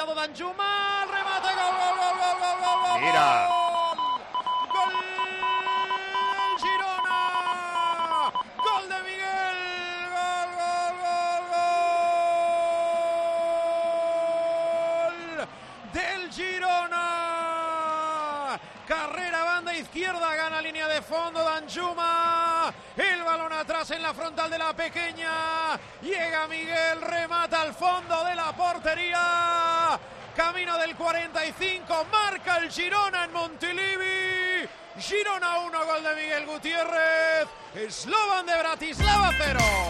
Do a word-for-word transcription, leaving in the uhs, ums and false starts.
lado Danjuma, remate, gol, gol, gol, gol, gol, gol, gol. Mira. Gol Girona. Gol de Miguel. Gol, gol, gol, gol del Girona. Carrera banda izquierda, gana línea de fondo Danjuma. El balón atrás en la frontal de la pequeña. Llega Miguel, remata al fondo de la portería. Camino del cuarenta y cinco, marca el Girona en Montilivi. Girona uno, gol de Miguel Gutiérrez. Slovan de Bratislava cero.